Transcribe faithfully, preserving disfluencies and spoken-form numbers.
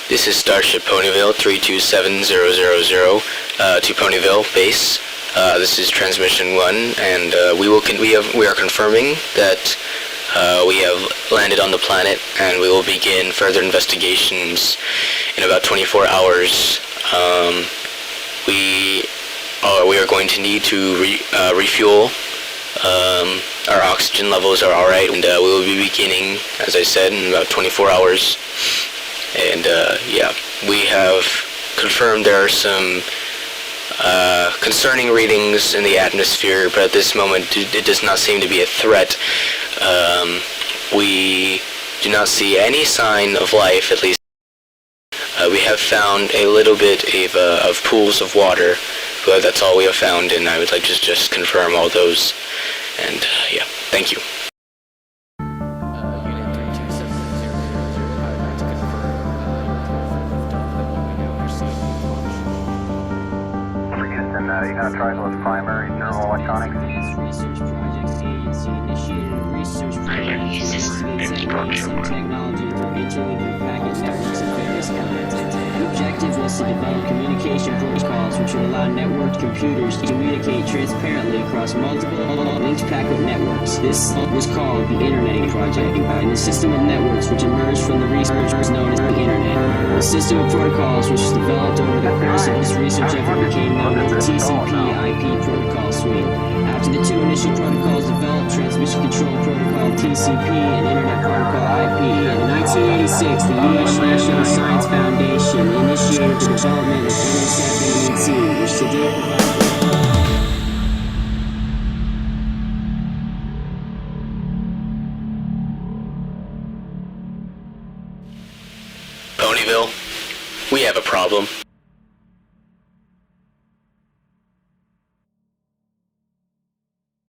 This is Starship Ponyville three two seven zero zero zero uh, to Ponyville base. Uh, this is transmission one, and uh, we will con- we have we are confirming that uh, we have landed on the planet, and we will begin further investigations in about twenty-four hours. Um, we are we are going to need to re- uh, refuel. Um, our oxygen levels are all right, and uh, we will be beginning, as I said, in about twenty-four hours. And uh, yeah, we have confirmed there are some uh, concerning readings in the atmosphere, but at this moment it does not seem to be a threat. Um, we do not see any sign of life, at least. Uh, we have found a little bit of, uh, of pools of water, but that's all we have found, and I would like to just, just confirm all those. And uh, yeah, thank you. Uh, you got triangle as primary general electronics. Research Projects Agency initiated research projects to investigate some technology for interleaving packet networks of various kinds. The objective was to develop communication protocols which would allow networked computers to communicate transparently across multiple linked packet networks. This was called the Internet Project, and the system of networks which emerged from the research was known as the Internet. The system of protocols which was developed over the course of this research effort became known as the T C P I P protocol suite. After the two initial protocols developed, Transmission Control Protocol T C P and Internet Protocol I P, and in nineteen eighty-six, the U S National Science Foundation initiated the development of N S F A D T, which today provides Ponyville, we have a problem.